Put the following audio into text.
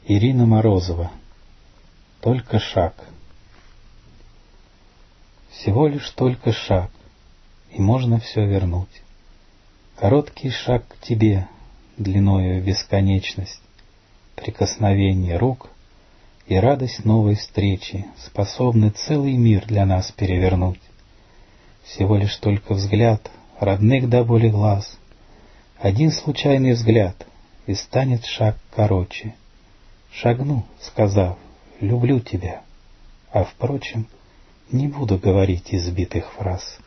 Ирина Морозова. Только шаг. Всего лишь только шаг, и можно все вернуть. Короткий шаг к тебе, длиною в бесконечность, прикосновение рук и радость новой встречи способны целый мир для нас перевернуть. Всего лишь только взгляд родных до боли глаз, один случайный взгляд, и станет шаг короче. Шагну, сказав «люблю тебя», а, впрочем, не буду говорить избитых фраз.